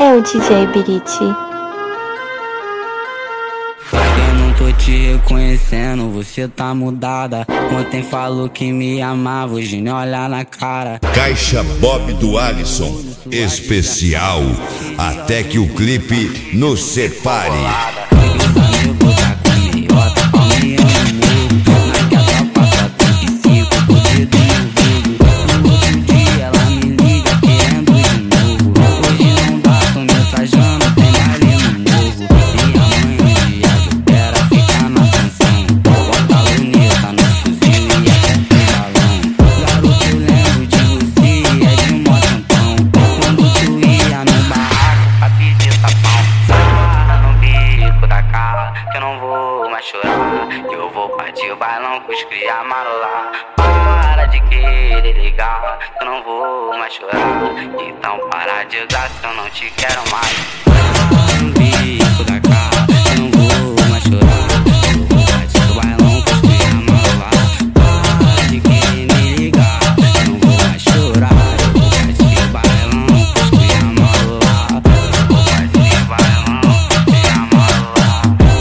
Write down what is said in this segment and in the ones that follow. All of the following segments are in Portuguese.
É o DJ Biriti. Eu não tô te reconhecendo, você tá mudada. Ontem falou que me amava, hoje nem olhar na cara. Caixa Bob do Alisson, especial, até que o clipe nos separe. Eu vou partir o bailão com os cria marolar. Para de querer ligar, eu não vou mais chorar. Então para de gastar, eu não te quero mais. No bico da cara, eu não vou mais chorar. Eu vou partir o bailão com os cria marolar. Para de querer me ligar, eu não vou mais chorar. Eu vou partir o bailão com os cria marolar. Eu vou partir o bailão com os cria marolar.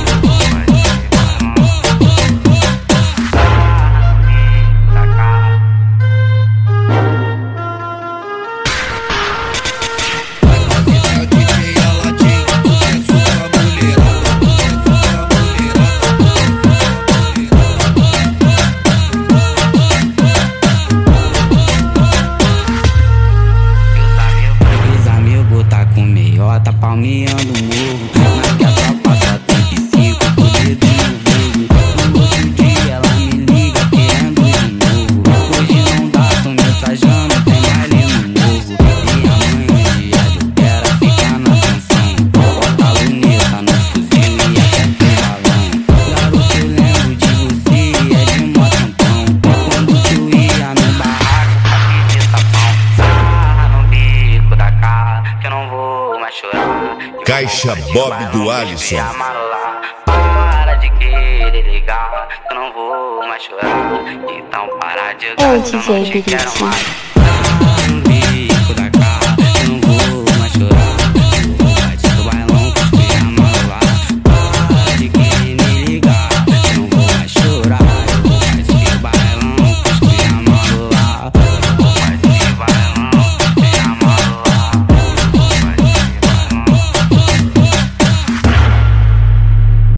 Tá palmeando o morro, mas que a tropa só tem psico, com o dedo no vulgo. No outro dia ela me liga querendo de novo. Hoje não dá, tô me trajando, tem baile no novo. Minha mãe odiada, eu quero ficar na canção. Bota a luneta no fuzil e até tem balão. Garoto, eu lembro de você, é de mó tempão. Quando tu ia no barraco pra pedir sapão. No bico da cara, que eu não vou mais chorar. Caixa Bob do Alisson. Para de querer ligar, eu não vou mais chorar. Então para de gastar, eu não te quero mais.